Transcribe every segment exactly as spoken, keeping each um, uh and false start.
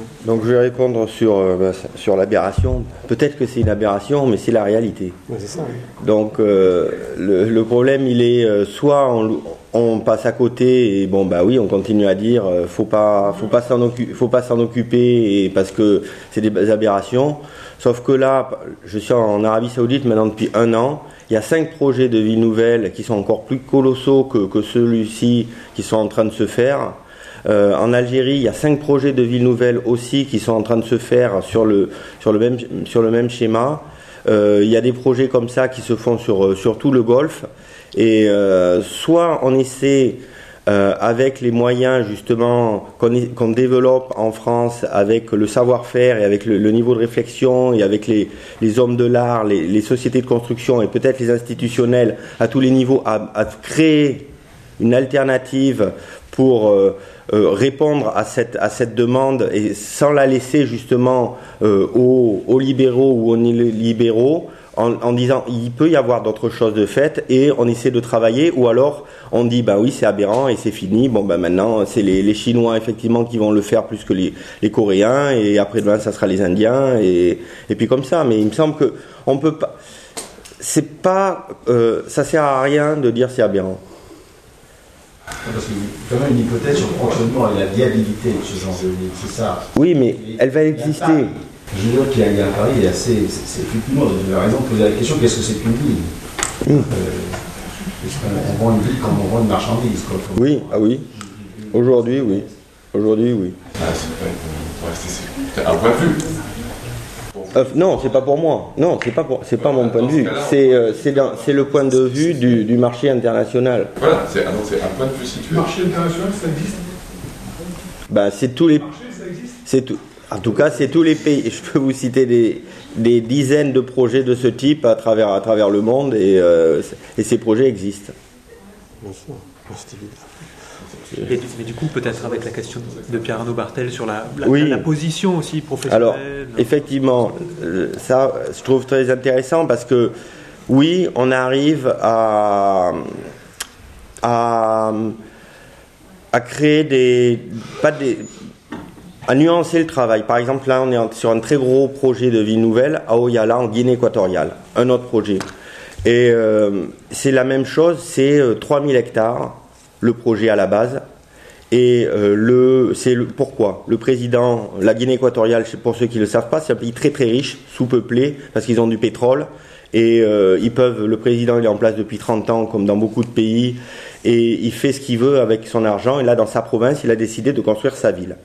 Donc je vais répondre sur, euh, bah, sur l'aberration. Peut-être que c'est une aberration, mais c'est la réalité. Ouais, c'est ça, oui. Donc euh, le, le problème, il est euh, soit on, on passe à côté et bon bah oui, on continue à dire euh, faut pas, faut pas s'en occuper, faut pas s'en occuper et parce que c'est des aberrations. Sauf que là, je suis en Arabie Saoudite maintenant depuis un an. Il y a cinq projets de ville nouvelle qui sont encore plus colossaux que, que celui-ci qui sont en train de se faire. Euh, en Algérie, il y a cinq projets de ville nouvelle aussi qui sont en train de se faire sur le, sur le, même, sur le même schéma. Euh, il y a des projets comme ça qui se font sur, sur tout le Golfe. Et euh, soit on essaie, euh, avec les moyens justement qu'on, qu'on développe en France, avec le savoir-faire et avec le, le niveau de réflexion et avec les, les hommes de l'art, les, les sociétés de construction et peut-être les institutionnels à tous les niveaux, à, à créer une alternative pour euh, euh, répondre à cette, à cette demande et sans la laisser justement euh, aux, aux libéraux ou aux libéraux en, en disant il peut y avoir d'autres choses de faites et on essaie de travailler ou alors on dit bah oui c'est aberrant et c'est fini, bon bah maintenant c'est les, les Chinois effectivement qui vont le faire plus que les, les Coréens et après-demain ça sera les Indiens et, et puis comme ça, mais il me semble que on peut pas, c'est pas, euh, ça sert à rien de dire c'est aberrant. Parce que quand même une hypothèse sur le fonctionnement et la viabilité de ce genre de ville, c'est ça. Oui, mais elle va exister. Je veux dire qu'il y a, il y a un pari assez. C'est, c'est effectivement, vous avez raison de poser la question qu'est-ce que c'est qu'une ville mmh. euh, Est-ce qu'on vend une ville comme on vend une marchandise quoi, Oui, ah oui. Aujourd'hui, oui. Aujourd'hui, oui. Ah, c'est, pas, c'est, c'est un point de vue. Euh, non, c'est pas pour moi. Non, c'est pas pour, c'est pas mon point de vue. C'est, euh, c'est, dans, c'est le point de vue du, du marché international. Voilà, c'est, ah non, c'est un point de vue situé. Le marché international, ça existe. Bah, c'est tous les. Le marché, ça existe. C'est tout. En tout cas, c'est tous les pays. Je peux vous citer des, des dizaines de projets de ce type à travers, à travers le monde et, euh, et ces projets existent. Bien sûr, c'est évident. Et, mais du coup, peut-être avec la question de Pierre-Arnaud Bartel sur la, la, oui. la position aussi professionnelle. Alors, effectivement, ça, je trouve très intéressant parce que, oui, on arrive à, à, à créer des, pas des, à nuancer le travail. Par exemple, là, on est sur un très gros projet de ville nouvelle à Oyala, en Guinée équatoriale, un autre projet. Et euh, c'est la même chose, c'est euh, trois mille hectares. Le projet à la base et euh, le, c'est le, pourquoi le président, la Guinée équatoriale, pour ceux qui ne le savent pas, c'est un pays très très riche, sous-peuplé parce qu'ils ont du pétrole et euh, ils peuvent, le président il est en place depuis trente ans comme dans beaucoup de pays et il fait ce qu'il veut avec son argent et là dans sa province il a décidé de construire sa ville.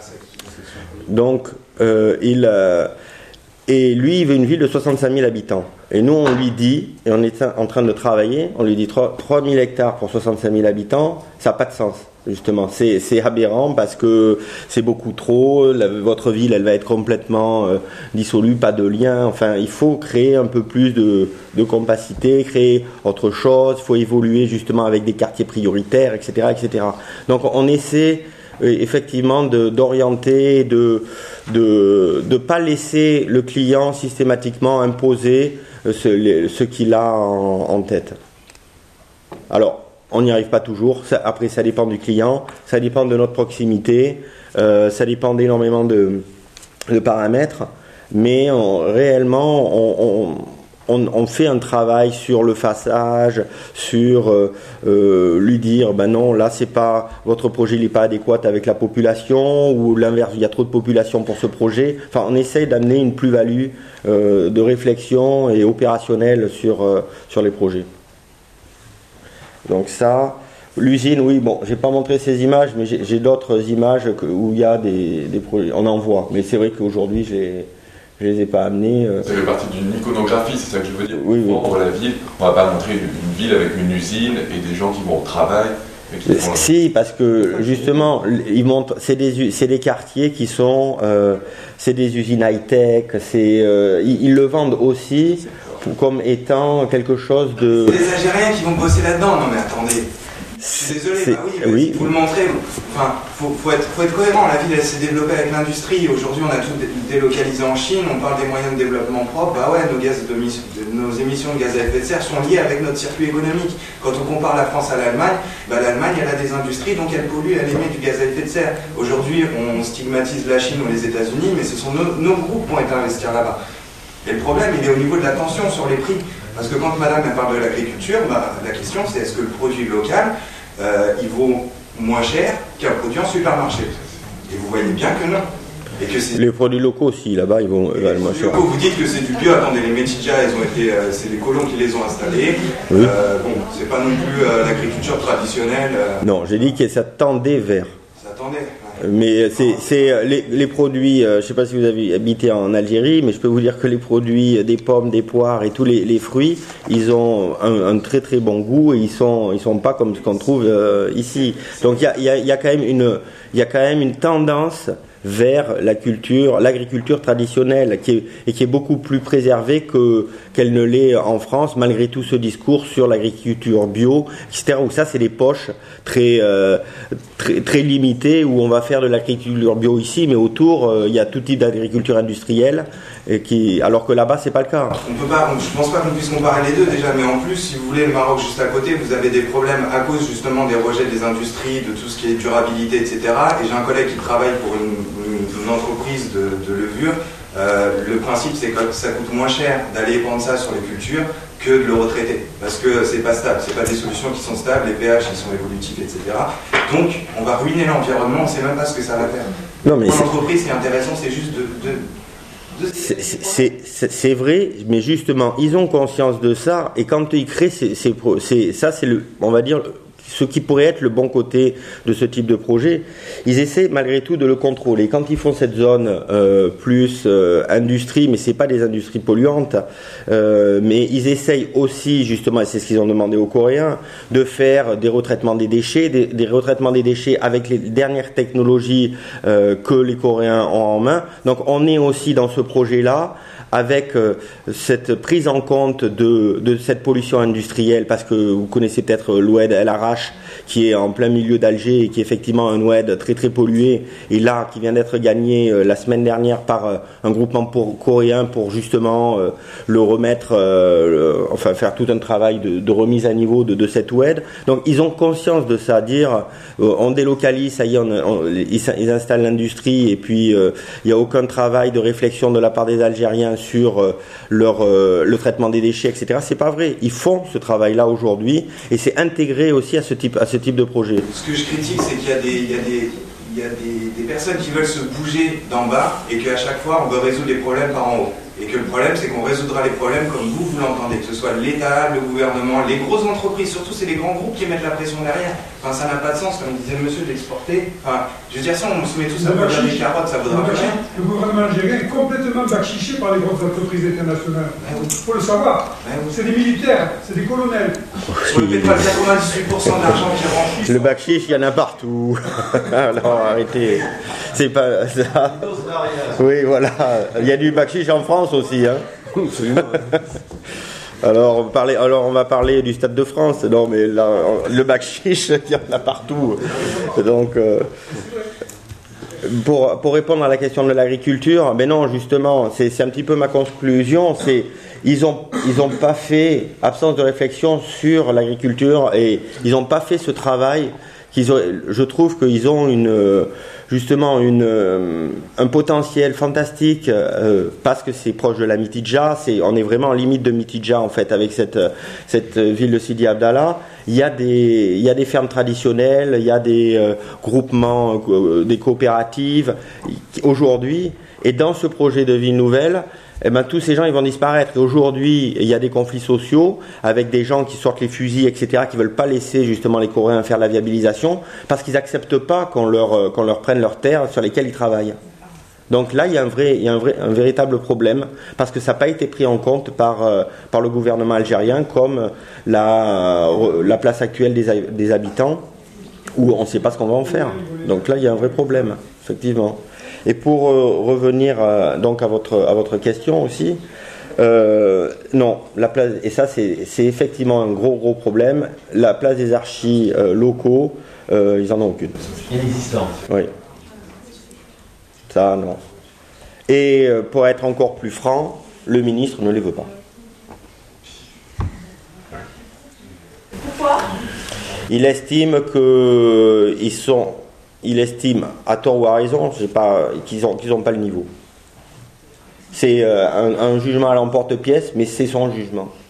Donc euh, il euh, et lui il veut une ville de soixante-cinq mille habitants. Et nous, on lui dit, et on est en train de travailler, on lui dit trois mille hectares pour soixante-cinq mille habitants, ça n'a pas de sens, justement. C'est, c'est aberrant parce que c'est beaucoup trop, la, votre ville, elle va être complètement euh, dissolue, pas de lien. Enfin, il faut créer un peu plus de, de compacité, créer autre chose, il faut évoluer justement avec des quartiers prioritaires, et cetera, et cetera. Donc, on essaie euh, effectivement de, d'orienter, de de ne pas laisser le client systématiquement imposer ce, ce qu'il a en, en tête. Alors, on n'y arrive pas toujours. Ça, après, ça dépend du client, ça dépend de notre proximité, euh, ça dépend d'énormément de, de paramètres. Mais on, réellement, on, on, on, on fait un travail sur le façage, sur euh, euh, lui dire, ben non, là, c'est pas votre projet, il n'est pas adéquat avec la population, ou l'inverse, il y a trop de population pour ce projet. Enfin, on essaye d'amener une plus-value euh, de réflexion et opérationnelle sur euh, sur les projets. Donc ça, l'usine, oui, bon, j'ai pas montré ces images, mais j'ai, j'ai d'autres images que, où il y a des, des projets. On en voit, mais c'est vrai qu'aujourd'hui, j'ai je les ai pas amenés. Euh... Ça fait partie d'une iconographie, c'est ça que je veux dire. Oui, oui. Pour la ville, on va pas montrer une, une ville avec une usine et des gens qui vont au travail. Et qui font... Si, parce que justement, ils montrent, c'est des, c'est des quartiers qui sont, euh, c'est des usines high-tech, c'est, euh, ils, ils le vendent aussi comme étant quelque chose de. C'est des Algériens qui vont bosser là-dedans, non mais attendez. suis désolé, c'est- bah oui, mais oui. vous le montrez. Enfin, faut, faut être, faut être cohérent. La ville, elle s'est développée avec l'industrie. Aujourd'hui, on a tout dé- délocalisé en Chine. On parle des moyens de développement propres. Bah ouais, nos, gaz de, nos émissions de gaz à effet de serre sont liées avec notre circuit économique. Quand on compare la France à l'Allemagne, bah l'Allemagne, elle a des industries, donc elle pollue, elle émet du gaz à effet de serre. Aujourd'hui, on stigmatise la Chine ou les États-Unis, mais ce sont nos, nos groupes qui ont été investir là-bas. Et le problème, il est au niveau de la tension sur les prix. Parce que quand madame elle parle de l'agriculture, bah, la question c'est est-ce que le produit local, euh, il vaut moins cher qu'un produit en supermarché? Et vous voyez bien que non. Et que c'est... Les produits locaux aussi, là-bas, ils vont valent moins cher. Vous dites que c'est du bio, attendez, les métidjas, ils ont été, euh, c'est les colons qui les ont installés. Oui. Euh, bon, c'est pas non plus euh, l'agriculture traditionnelle. Euh, Non, j'ai dit que ça tendait vers. ça attendait. Ouais. Mais c'est, c'est les, les produits, euh, je ne sais pas si vous avez habité en Algérie, mais je peux vous dire que les produits des pommes, des poires et tous les, les fruits, ils ont un, un très très bon goût et ils sont ils sont pas comme ce qu'on trouve euh, ici. Donc il y a, y, a, y a quand même une il y a quand même une tendance vers la culture, l'agriculture traditionnelle, qui est, et qui est beaucoup plus préservée que, qu'elle ne l'est en France, malgré tout ce discours sur l'agriculture bio, et cetera. Où ça, c'est des poches très, euh, très, très limitées, où on va faire de l'agriculture bio ici, mais autour, euh, il y a tout type d'agriculture industrielle, et qui, alors que là-bas, c'est pas le cas. On peut pas, je pense pas qu'on puisse comparer les deux déjà, mais en plus, si vous voulez, le Maroc juste à côté, vous avez des problèmes à cause justement des rejets des industries, de tout ce qui est durabilité, et cetera. Et j'ai un collègue qui travaille pour une, une, une entreprise de, de levure. Euh, le principe, c'est que ça coûte moins cher d'aller prendre ça sur les cultures que de le retraiter, parce que c'est pas stable, c'est pas des solutions qui sont stables, les pH ils sont évolutifs, et cetera. Donc, on va ruiner l'environnement, on sait même pas ce que ça va faire. Non, mais pour c'est... l'entreprise, c'est intéressant, c'est juste de, de C'est, c'est, c'est, c'est vrai, mais justement, ils ont conscience de ça, et quand ils créent, c'est, c'est, c'est, ça, c'est le, on va dire, ce qui pourrait être le bon côté de ce type de projet. Ils essaient malgré tout de le contrôler. Quand ils font cette zone euh, plus euh, industrie, mais c'est pas des industries polluantes, euh, mais ils essayent aussi, justement, et c'est ce qu'ils ont demandé aux Coréens, de faire des retraitements des déchets, des, des retraitements des déchets avec les dernières technologies euh, que les Coréens ont en main. Donc on est aussi dans ce projet-là, avec euh, cette prise en compte de, de cette pollution industrielle, parce que vous connaissez peut-être l'Oued El Arash, qui est en plein milieu d'Alger et qui est effectivement un Oued très très pollué, et là qui vient d'être gagné euh, la semaine dernière par euh, un groupement pour, coréen pour justement euh, le remettre, euh, le, enfin faire tout un travail de, de remise à niveau de, de cet Oued. Donc ils ont conscience de ça, dire euh, on délocalise, ça y est, on, on, ils, ils installent l'industrie et puis il euh, n'y a aucun travail de réflexion de la part des Algériens sur euh, leur, euh, le traitement des déchets, et cetera. C'est pas vrai. Ils font ce travail-là aujourd'hui et c'est intégré aussi à ce type, à ce type de projet. Ce que je critique, c'est qu'il y a des, il y a des, il y a des, des personnes qui veulent se bouger d'en bas et qu'à chaque fois, on veut résoudre les problèmes par en haut. Et que le problème, c'est qu'on résoudra les problèmes comme vous, vous l'entendez, que ce soit l'État, le gouvernement, les grosses entreprises, surtout c'est les grands groupes qui mettent la pression derrière. Enfin, ça n'a pas de sens, comme disait le monsieur, d'exporter. Enfin, je veux dire, si on se met tous à produire des carottes, ça vaudra plus cher. Le gouvernement algérien est complètement bachiché par les grandes entreprises internationales. Il oui. faut le savoir. Oui. C'est des militaires, c'est des colonels. Sur le pétrole, quatre-vingt-dix-huit pour cent d'argent qui rentre. Le bakchich, il y en a partout. Alors arrêtez. C'est pas ça. Oui, voilà. Il y a du bakchich en France aussi. Hein. Alors, on parlait, alors on va parler du Stade de France. Non, mais là, le bakchich, il y en a partout. Donc, euh, pour, pour répondre à la question de l'agriculture, ben non, justement, c'est, c'est un petit peu ma conclusion. C'est ils ont ils ont pas fait absence de réflexion sur l'agriculture et ils n'ont pas fait ce travail. Qu'ils ont, je trouve qu'ils ont une justement une, un potentiel fantastique euh, parce que c'est proche de la Mitidja, c'est, on est vraiment en limite de Mitidja en fait avec cette, cette ville de Sidi Abdallah. Il y a des, il y a des fermes traditionnelles, il y a des euh, groupements, euh, des coopératives aujourd'hui, et dans ce projet de ville nouvelle, eh ben, tous ces gens ils vont disparaître. Et aujourd'hui, il y a des conflits sociaux avec des gens qui sortent les fusils, et cetera, qui veulent pas laisser justement les Coréens faire la viabilisation parce qu'ils acceptent pas qu'on leur, qu'on leur prenne leurs terres sur lesquelles ils travaillent. Donc là, il y a un vrai, il y a un vrai, un véritable problème parce que ça n'a pas été pris en compte par, euh, par le gouvernement algérien comme la, la place actuelle des, des habitants où on ne sait pas ce qu'on va en faire. Donc là, il y a un vrai problème, effectivement. Et pour euh, revenir euh, donc à votre, à votre question aussi, Euh, non, la place, et ça c'est, c'est effectivement un gros gros problème. La place des archis euh, locaux, euh, ils en ont aucune. Inexistante. Oui. Ça, non. Et euh, pour être encore plus franc, le ministre ne les veut pas. Pourquoi ? Il estime que ils sont, il estime à tort ou à raison, je sais pas, qu'ils n'ont qu'ils ont pas le niveau. C'est euh, un, un jugement à l'emporte-pièce, mais c'est son jugement.